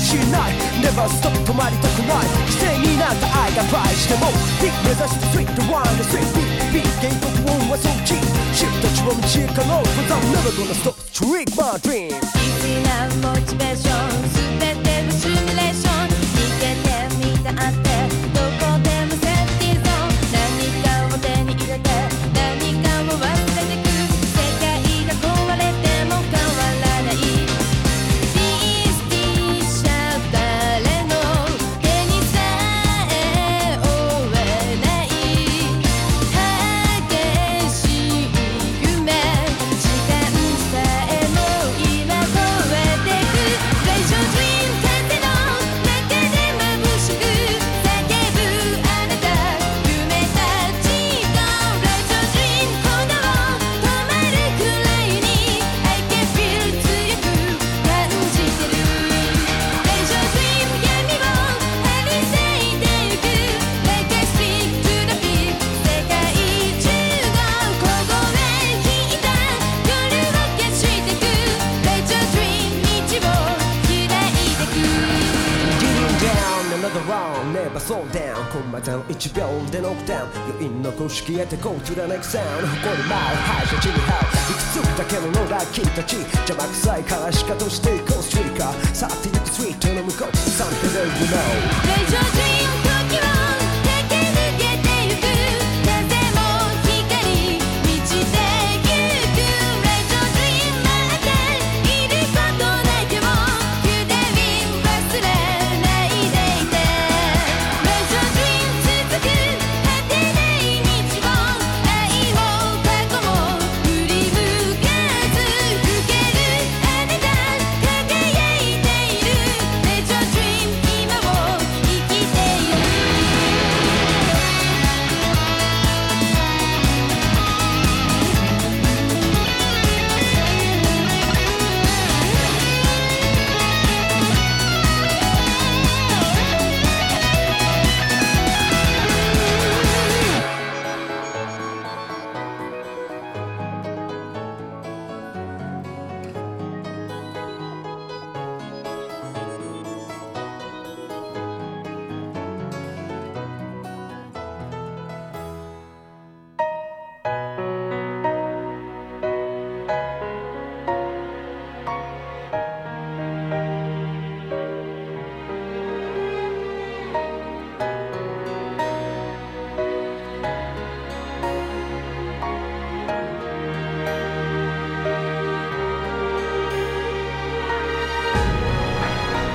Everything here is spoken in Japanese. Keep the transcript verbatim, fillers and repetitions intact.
しない Never stop 止まりたくない犠牲になった愛が倍してもビッグ目指してスイートワンでスイートビッグ原告音はそっちシフトちは道へかの Cause I'm never gonna stop Trick my dream 必要なモチベーション全てのシミュレーション逃げてみたってどこでもセーフティーゾーン何かを手に入れて何かを忘れてく世界が壊れても変わらないビースティーシャ誰の手にさえ負えない激しい夢時間さえも今超えてく Raise your dream 風の中で眩しく叫ぶあなた夢たちと Raise your dream 鼓動止まるくらいに I can feel 強く感じてる Raise your dream 闇を張り裂いてゆく Like I speak to the beat 世界中の凍え引いた夜を消してく Raise your dream 道を開いてく Getting down another round Never slow down コンマゼロいちびょうでノックダウン余韻の公式へて Go to the next sound 誇り舞う敗者地に這ういくつだけの野良君たち邪魔くさいからしかとしていこうストリーカー去ってゆくストリートの向こう Something that you know